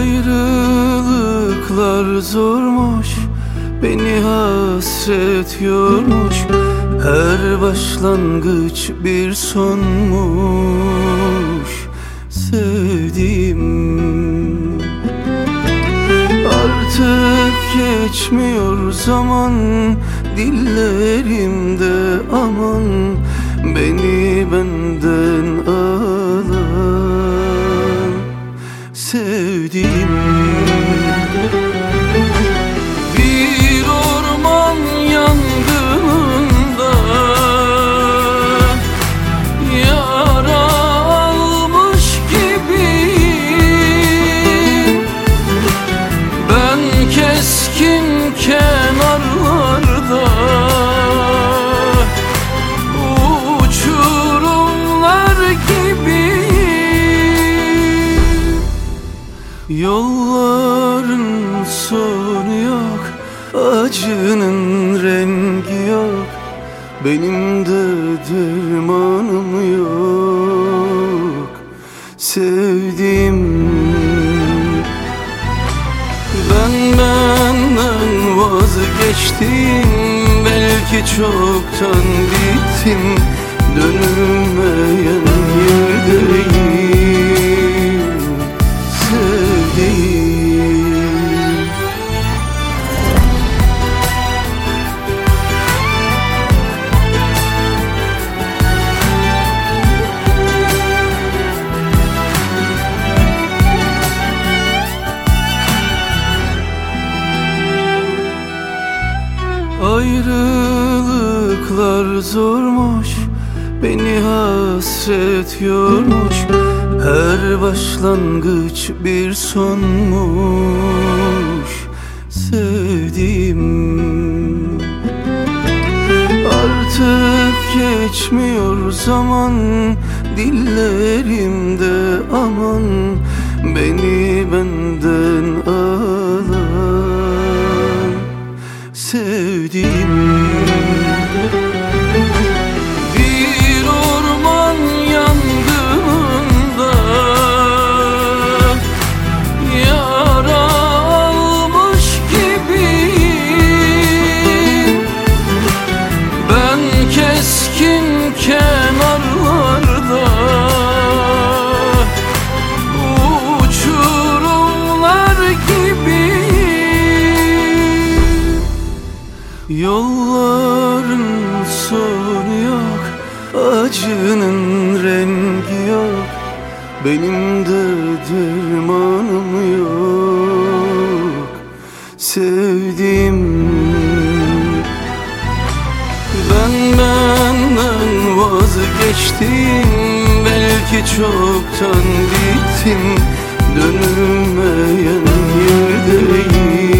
Ayrılıklar zormuş, beni hasret yormuş. Her başlangıç bir sonmuş sevdiğim. Artık geçmiyor zaman dillerimde, aman beni benden alan sevdiğim. Bir orman yangınında yara almış gibiyim. Ben keskin kenarlarda uçurumlar gibiyim. Yolların sonu yok, acının rengi yok. Benim de dermanım yok sevdiğim. Benden vazgeçtim, belki çoktan bittim. Dönülmeyen yerdeyim sevdiğim. Ayrılıklar zormuş, beni hasret yormuş. Her başlangıç bir sonmuş sevdiğim. Artık geçmiyor zaman dillerimde, aman beni benden alan sevdiğim. Bir orman yangınında yara almış gibiyim. Ben keskin kenarlarda uçurumlar gibiyim. Yolların sonu yok, acının rengi yok. Benim de dermanım yok sevdiğim. Benden vazgeçtim, belki çoktan bittim. Dönülmeyen yerdeyim